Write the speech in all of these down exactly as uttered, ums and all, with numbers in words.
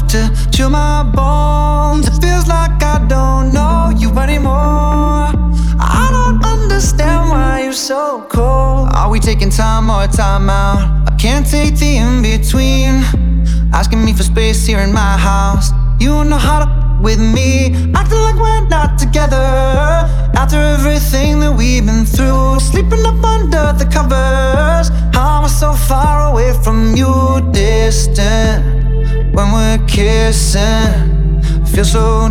to chill my bones. It feels like I don't know you anymore. I don't understand why you're so cold. Are we taking time or time out? I can't take the in-between. Asking me for space here in my house. You don't know how to with me, acting like we're not together. After everything that we've been through, sleeping up under the covers. How am I so far away from you, distant? When we're kissing, feel so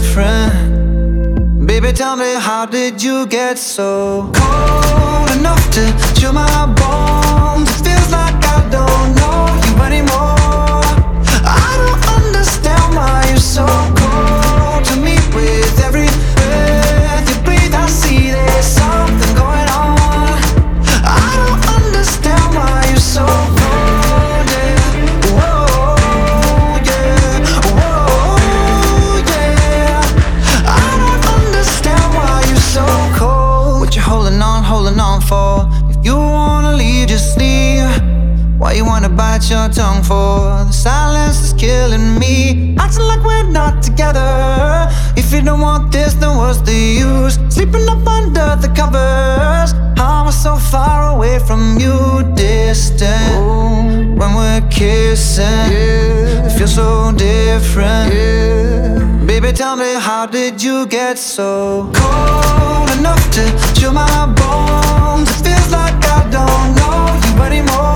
different. Baby, tell me, how did you get so cold enough to chill my bones? It feels like I don't know you anymore. I don't understand why you're so cold to me. With every breath you breathe, I see there's something going on. I don't understand why you're so cold, yeah. Whoa, yeah. Whoa, yeah. I don't understand why you're so cold. What you holding on, holding on for? If you wanna leave, just leave. Why you wanna bite your tongue for? The silence is killing me, acting like we're not together. If you don't want this, then what's the use? Sleeping up under the covers. How am I so far away from you, distant? Ooh. When we're kissing, yeah, it feels so different, yeah. Baby, tell me, how did you get so cold enough to chill my bones? It feels like I don't know you anymore.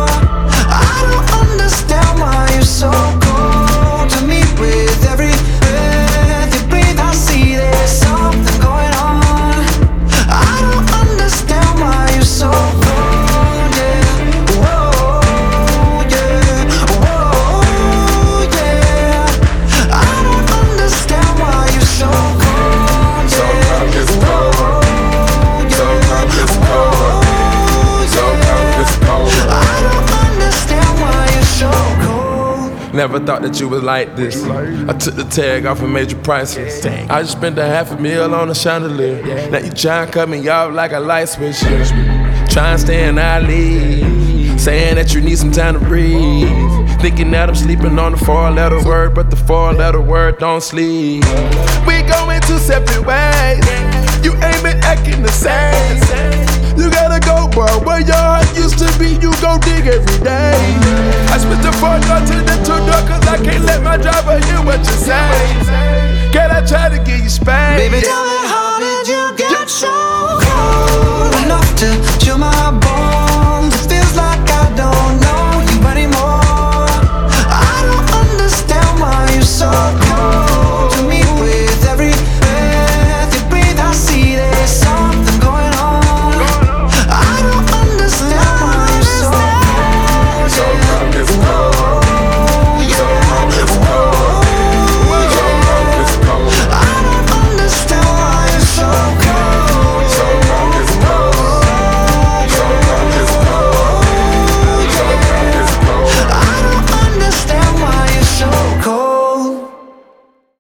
I don't understand why you're so cold to me. With every breath you breathe, I see there's something going on. I don't understand why you're so cold, yeah. Whoa, yeah. Whoa, yeah. I don't understand why you're so cold, yeah. Sometimes it's cold. Sometimes it's cold. Sometimes it's cold. I don't understand why you're so cold. Never thought that you was like this. I took the tag off and made you priceless. I just spent a half a meal on a chandelier. Now you tryna cut me off like a light switch. Tryna stay in our league, saying that you need some time to breathe. Thinking that I'm sleeping on the four-letter word, but the four-letter word don't sleep. We going two separate ways. You ain't been acting the same. You gotta go, bro. Where your heart used to be, you go dig every day. I switched the four door to the two door, cause I can't let my driver hear what you say. Can I try to give you space? Baby, tell me, how did you get so cold enough to chill my